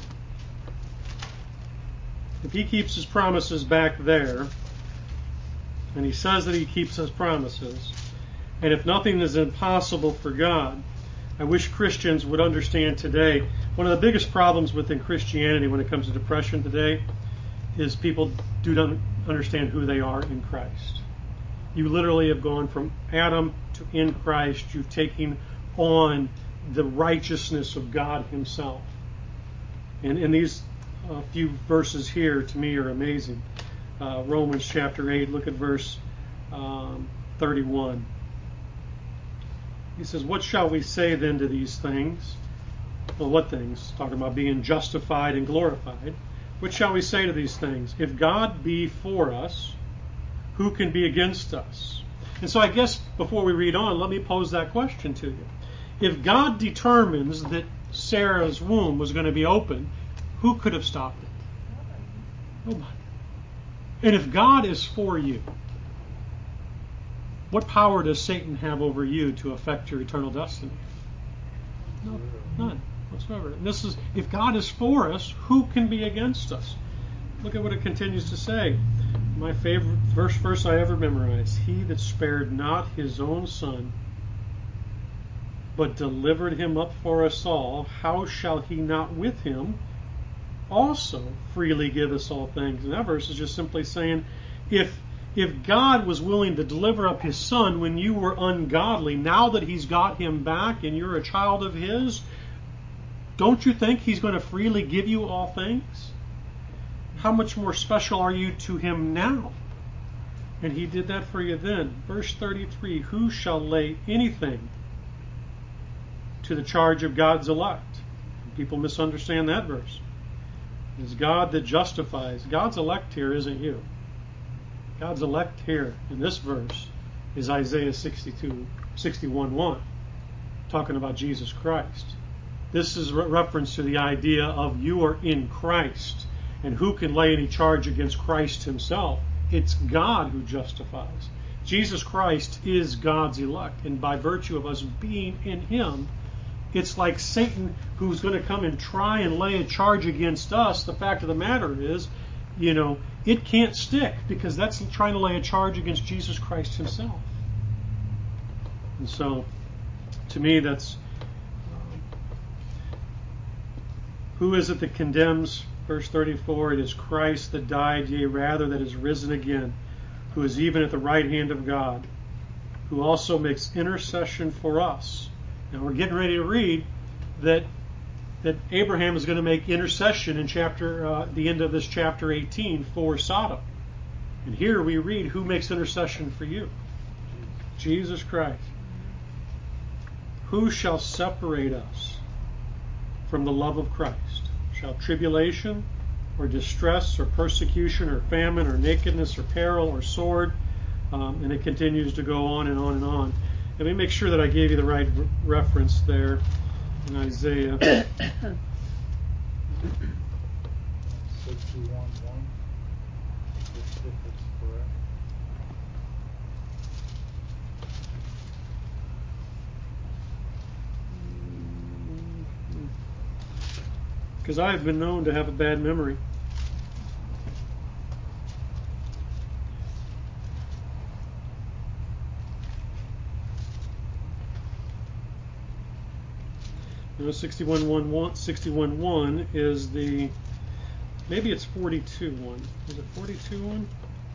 if He keeps His promises back there, and He says that He keeps His promises, and if nothing is impossible for God, I wish Christians would understand today, one of the biggest problems within Christianity when it comes to depression today is people do not understand who they are in Christ. You literally have gone from Adam to in Christ. You've taken on the righteousness of God Himself. And, and these uh, few verses here, to me, are amazing. Uh, Romans chapter eight, look at verse um, thirty-one. He says, what shall we say then to these things? Well, what things? Talking about being justified and glorified. What shall we say to these things? If God be for us, who can be against us? And so I guess before we read on, let me pose that question to you. If God determines that Sarah's womb was going to be open, who could have stopped it? Nobody. And if God is for you, what power does Satan have over you to affect your eternal destiny? No, none whatsoever. And this is, if God is for us, who can be against us? Look at what it continues to say. My favorite first verse I ever memorized. He that spared not his own son, but delivered him up for us all, how shall he not with him also freely give us all things? And that verse is just simply saying, if If God was willing to deliver up His Son when you were ungodly, now that He's got Him back and you're a child of His, don't you think He's going to freely give you all things? How much more special are you to Him now? And He did that for you then. Verse thirty-three, who shall lay anything to the charge of God's elect? And people misunderstand that verse. It's God that justifies. God's elect here isn't you. God's elect here in this verse is Isaiah sixty-two, sixty-one one, talking about Jesus Christ. This is a reference to the idea of you are in Christ, and who can lay any charge against Christ Himself? It's God who justifies. Jesus Christ is God's elect, and by virtue of us being in Him, it's like Satan who's going to come and try and lay a charge against us. The fact of the matter is, you know, it can't stick, because that's trying to lay a charge against Jesus Christ Himself. And so, to me, that's um, who is it that condemns? Verse thirty-four, it is Christ that died, yea, rather that is risen again, who is even at the right hand of God, who also makes intercession for us. Now we're getting ready to read that that Abraham is going to make intercession in chapter, uh, the end of this chapter eighteen for Sodom. And here we read, who makes intercession for you? Jesus Christ. Who shall separate us from the love of Christ? Shall tribulation, or distress, or persecution, or famine, or nakedness, or peril, or sword? Um, and it continues to go on and on and on. Let me make sure that I gave you the right re- reference there. In Isaiah sixty-one one, if, if it's correct. because I've been known to have a bad memory. No, sixty-one one is the maybe it's forty-two one. Is it forty-two one?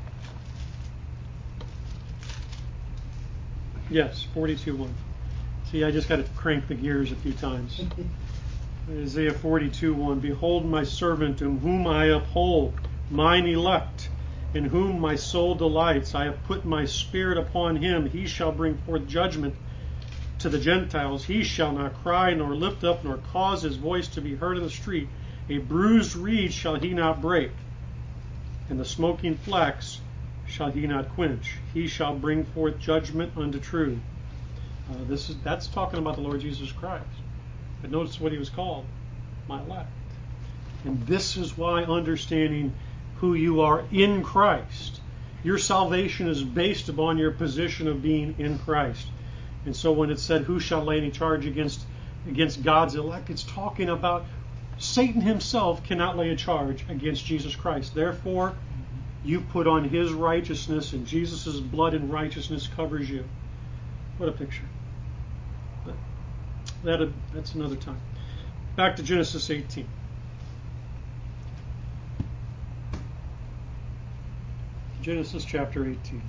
Yes, forty-two one. See, I just got to crank the gears a few times. Isaiah forty-two one. Behold my servant, in whom I uphold, mine elect, in whom my soul delights. I have put my spirit upon him. He shall bring forth judgment to the Gentiles. He shall not cry, nor lift up, nor cause his voice to be heard in the street. A bruised reed shall he not break, and the smoking flax shall he not quench. He shall bring forth judgment unto true. Uh, this is that's talking about the Lord Jesus Christ. But notice what he was called, my elect. And this is why understanding who you are in Christ, your salvation is based upon your position of being in Christ. And so when it said, who shall lay any charge against against God's elect, it's talking about Satan himself cannot lay a charge against Jesus Christ. Therefore, you put on his righteousness, and Jesus' blood and righteousness covers you. What a picture. But that, that's another time. Back to Genesis eighteen. Genesis chapter eighteen.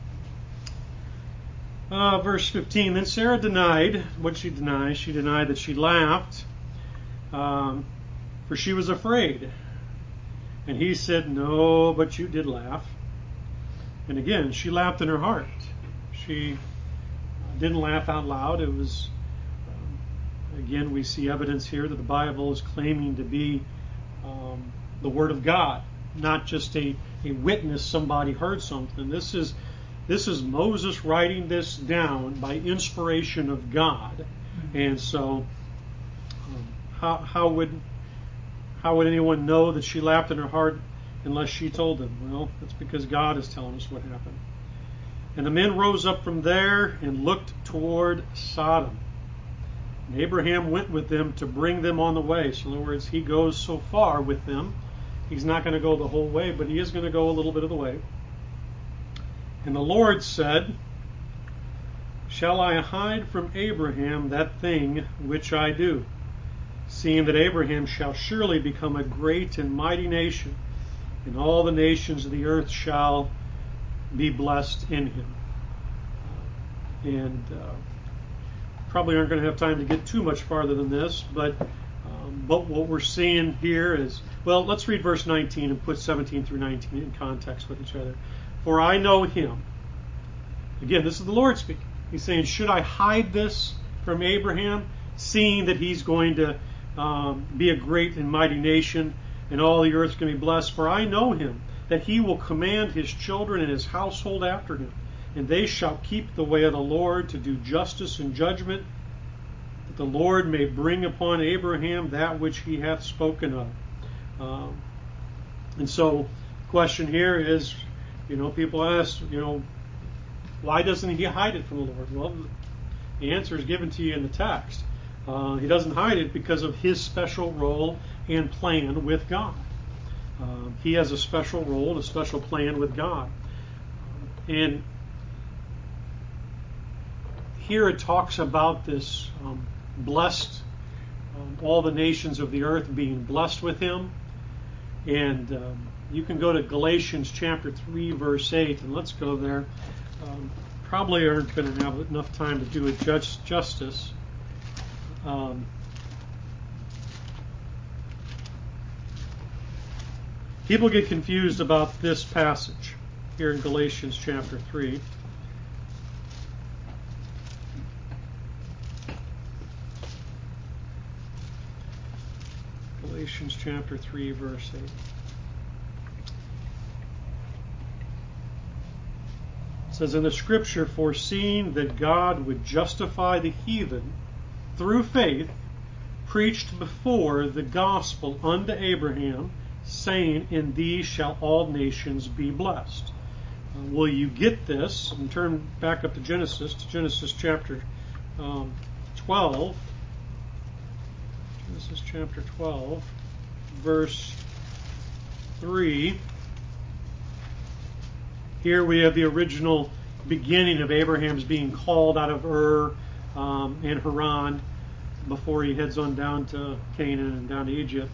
Uh, verse fifteen. Then Sarah denied. What did she deny? She denied that she laughed, um, for she was afraid. And he said, no, but you did laugh. And again, she laughed in her heart. She didn't laugh out loud. It was, um, again, we see evidence here that the Bible is claiming to be um, the Word of God, not just a, a witness somebody heard something. This is this is Moses writing this down by inspiration of God. And so um, how how would how would anyone know that she laughed in her heart unless she told them? Well, that's because God is telling us what happened. And the men rose up from there and looked toward Sodom. And Abraham went with them to bring them on the way. So in other words, he goes so far with them. He's not going to go the whole way, but he is going to go a little bit of the way. And the Lord said, shall I hide from Abraham that thing which I do, seeing that Abraham shall surely become a great and mighty nation, and all the nations of the earth shall be blessed in him. Uh, and uh, probably aren't going to have time to get too much farther than this, but um, but what we're seeing here is, well, let's read verse nineteen and put seventeen through nineteen in context with each other. For I know him. Again, this is the Lord speaking. He's saying, should I hide this from Abraham, seeing that he's going to um, be a great and mighty nation, and all the earth is going to be blessed? For I know him, that he will command his children and his household after him, and they shall keep the way of the Lord to do justice and judgment, that the Lord may bring upon Abraham that which he hath spoken of. Um, and so the question here is, you know, people ask, you know, why doesn't he hide it from the Lord? Well, the answer is given to you in the text. Uh, he doesn't hide it because of his special role and plan with God. Uh, he has a special role and a special plan with God. And here it talks about this um, blessed, um, all the nations of the earth being blessed with him. And um, you can go to Galatians chapter three, verse eight, and let's go there. Um, probably aren't going to have enough time to do it just, justice. Um, people get confused about this passage here in Galatians chapter three. Galatians chapter three, verse eight. It says, in the scripture, foreseeing that God would justify the heathen through faith, preached before the gospel unto Abraham, saying, in thee shall all nations be blessed. Uh, will you get this? And turn back up to Genesis, to Genesis chapter um, twelve. Genesis chapter twelve, verse three. Here we have the original beginning of Abraham's being called out of Ur um, and Haran before he heads on down to Canaan and down to Egypt.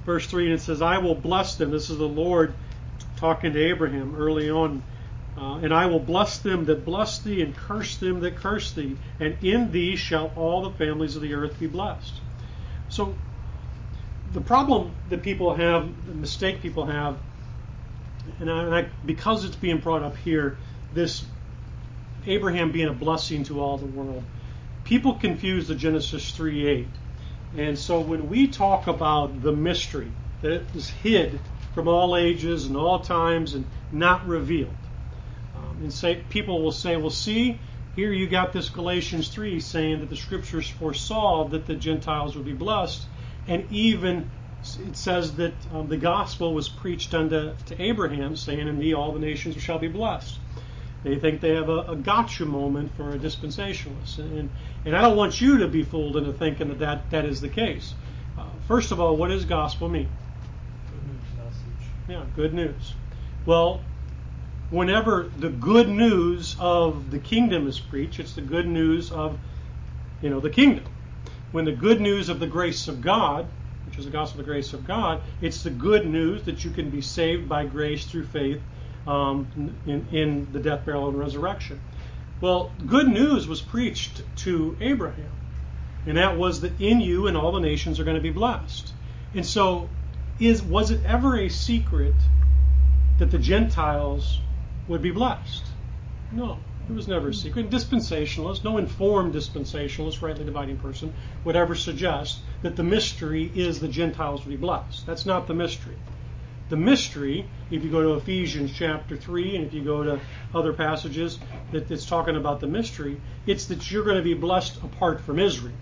verse three, and it says, I will bless them. This is the Lord talking to Abraham early on. Uh, and I will bless them that bless thee, and curse them that curse thee. And in thee shall all the families of the earth be blessed. So the problem that people have, the mistake people have, and I, and I, because it's being brought up here, this Abraham being a blessing to all the world, people confuse the Genesis three eight. And so when we talk about the mystery that is hid from all ages and all times and not revealed, um, and say people will say, well, see, here you got this Galatians three saying that the scriptures foresaw that the Gentiles would be blessed, and even it says that um, the gospel was preached unto to Abraham, saying, in thee all the nations shall be blessed. They think they have a, a gotcha moment for a dispensationalist. And, and I don't want you to be fooled into thinking that that, that is the case. Uh, first of all, what does gospel mean? Good news message. Yeah, good news. Well, whenever the good news of the kingdom is preached, it's the good news of, you know, the kingdom. When the good news of the grace of God, which is the gospel of the grace of God, it's the good news that you can be saved by grace through faith um, in, in the death, burial, and resurrection. Well, good news was preached to Abraham, and that was that in you and all the nations are going to be blessed. And so, is was it ever a secret that the Gentiles would be blessed? No, it was never a secret. Dispensationalists, no informed dispensationalist, rightly dividing person, would ever suggest that the mystery is the Gentiles will be blessed. That's not the mystery. The mystery, if you go to Ephesians chapter three, and if you go to other passages that it's talking about the mystery, it's that you're going to be blessed apart from Israel.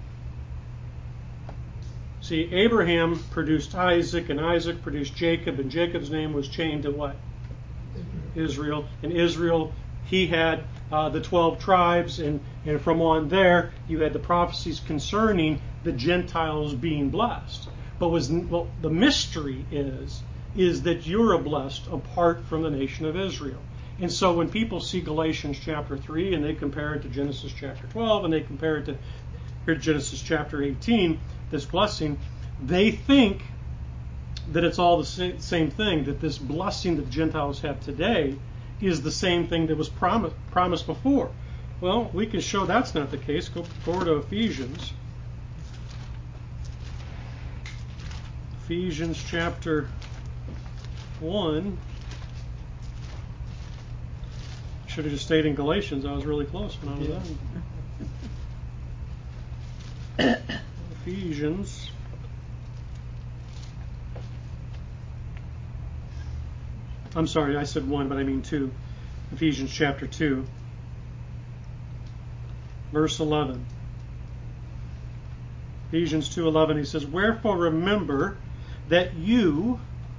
See, Abraham produced Isaac, and Isaac produced Jacob, and Jacob's name was chained to what? Israel. And Israel, he had uh, the twelve tribes, and, and from on there, you had the prophecies concerning the Gentiles being blessed. But was well, the mystery is, is that you're blessed apart from the nation of Israel. And so when people see Galatians chapter three, and they compare it to Genesis chapter twelve, and they compare it to here Genesis chapter eighteen, this blessing, they think that it's all the same thing, that this blessing that the Gentiles have today is the same thing that was promised, promised before. Well, we can show that's not the case. Go forward to Ephesians. Ephesians chapter one. Should have just stayed in Galatians. I was really close when I was done. Ephesians. I'm sorry, I said one, but I mean two. Ephesians chapter two, verse eleven. Ephesians two eleven, he says, wherefore remember that you,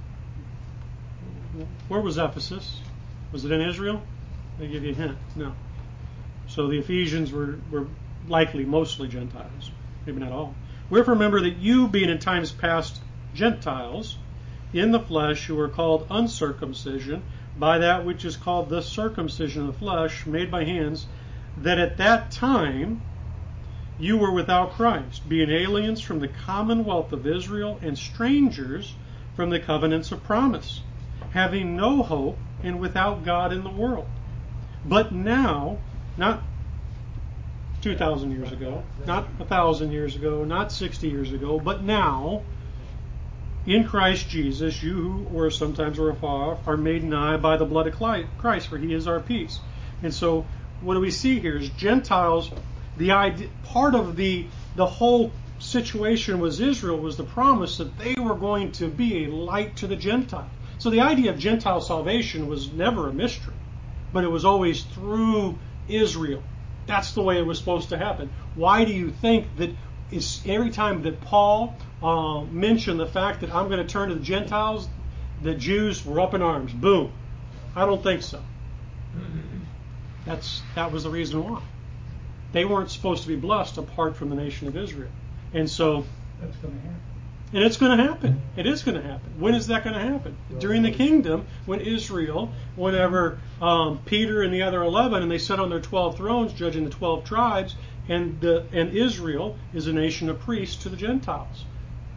where was Ephesus? Was it in Israel? They give you a hint. No. So the Ephesians were, were likely mostly Gentiles, maybe not all. Wherefore remember that you, being in times past Gentiles, in the flesh, who are called uncircumcision, by that which is called the circumcision of the flesh, made by hands, that at that time you were without Christ, being aliens from the commonwealth of Israel and strangers from the covenants of promise, having no hope and without God in the world. But now, not two thousand years ago, not one thousand years ago, not sixty years ago, but now, in Christ Jesus, you who were sometimes were afar off are made nigh by the blood of Christ, for he is our peace. And so what do we see here is Gentiles, the idea, part of the, the whole situation was Israel was the promise that they were going to be a light to the Gentiles. So the idea of Gentile salvation was never a mystery, but it was always through Israel. That's the way it was supposed to happen. Why do you think that it's every time that Paul uh, mentioned the fact that I'm going to turn to the Gentiles, the Jews were up in arms? Boom. I don't think so. That's that was the reason why. They weren't supposed to be blessed apart from the nation of Israel. And so That's going to happen. And it's going to happen. It is going to happen. When is that going to happen? During the kingdom, when Israel, whenever um, Peter and the other eleven, and they sit on their twelve thrones, judging the twelve tribes, and the, and Israel is a nation of priests to the Gentiles.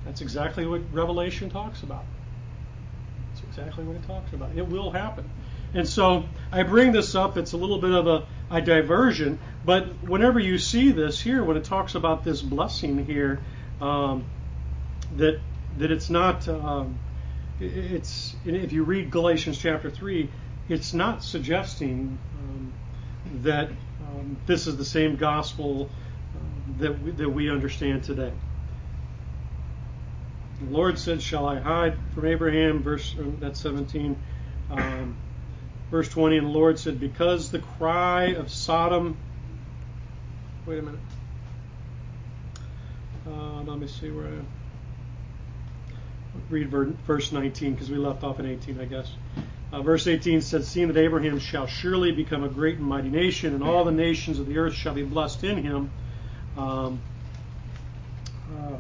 That's exactly what Revelation talks about. That's exactly what it talks about. It will happen. And so I bring this up. It's a little bit of a, a diversion, but whenever you see this here, when it talks about this blessing here, um, that that it's not, um, it's if you read Galatians chapter three, it's not suggesting um, that um, this is the same gospel uh, that we, that we understand today. The Lord said, "Shall I hide from Abraham?" Verse that's seventeen. Um, verse twenty. And the Lord said, "Because the cry of Sodom." Wait a minute. Uh, let me see where I read verse nineteen because we left off in eighteen, I guess. Uh, verse eighteen said, "Seeing that Abraham shall surely become a great and mighty nation, and all the nations of the earth shall be blessed in him." Um, uh,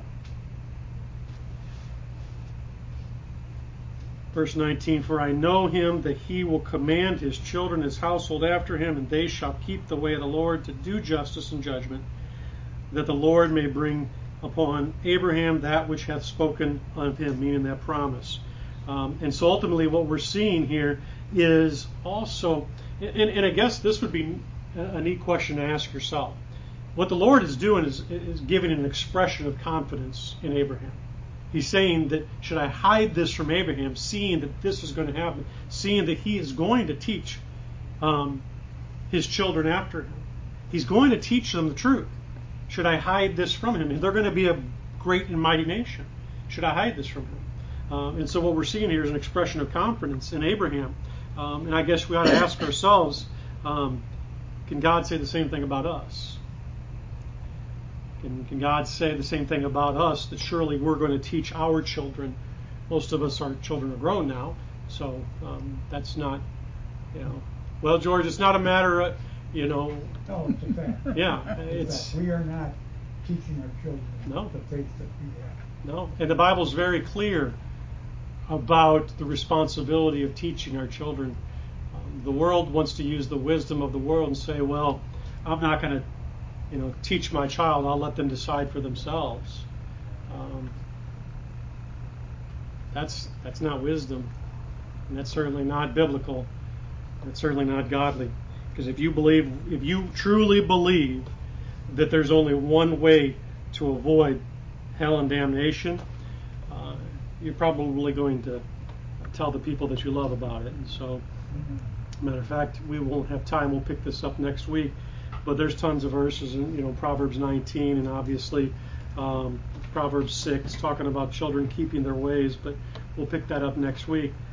Verse nineteen, "For I know him that he will command his children, his household after him, and they shall keep the way of the Lord to do justice and judgment, that the Lord may bring upon Abraham that which hath spoken of him," meaning that promise. Um, and so ultimately what we're seeing here is also, and, and I guess this would be a neat question to ask yourself. What the Lord is doing is, is giving an expression of confidence in Abraham. He's saying that, should I hide this from Abraham, seeing that this is going to happen, seeing that he is going to teach um, his children after him. He's going to teach them the truth. Should I hide this from him? And they're going to be a great and mighty nation. Should I hide this from him? Um, and so what we're seeing here is an expression of confidence in Abraham. Um, and I guess we ought to ask ourselves, um, can God say the same thing about us? Can, can God say the same thing about us, that surely we're going to teach our children? Most of us, our children are grown now, so um, that's not, you know, well, George, it's not a matter of, you know. No, it's a fact. Yeah, It's a it's. fact. We are not teaching our children No. the faith that we have. No, and the Bible's very clear about the responsibility of teaching our children. Um, the world wants to use the wisdom of the world and say, well, I'm not going to, you know, teach my child. I'll let them decide for themselves. Um, that's that's not wisdom, and that's certainly not biblical. That's certainly not godly. Because if you believe, if you truly believe that there's only one way to avoid hell and damnation, uh, you're probably going to tell the people that you love about it. And so, matter of fact, we won't have time. We'll pick this up next week. But there's tons of verses in, you know, Proverbs nineteen, and obviously um, Proverbs six, talking about children keeping their ways. But we'll pick that up next week.